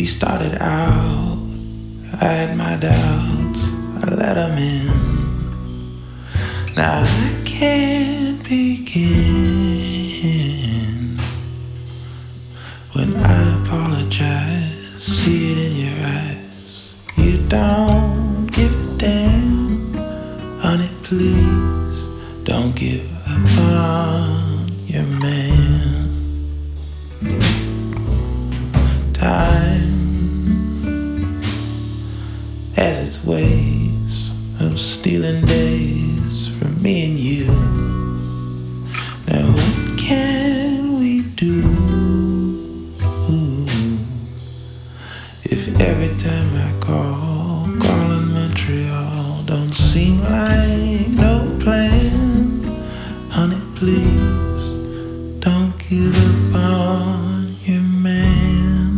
started out, I had my doubts, I let him in. Now I can't begin. When I apologize, see it in your eyes. You don't give a damn, honey, please don't give up on your man. Time has its ways of stealing days from me and you. Now what can we do if every time I call in Montreal don't seem like no plan? Honey, please don't give up on your man.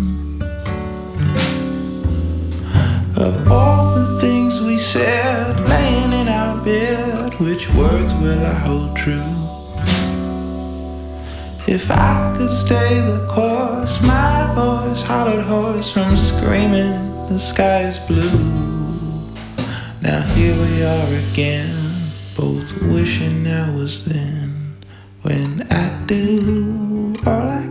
Of all the things we said, laying in our bed, which words will I hold true? If I could stay the course, my voice hollered hoarse from screaming, the sky is blue. Now here we are again, both wishing I was then, when I do all I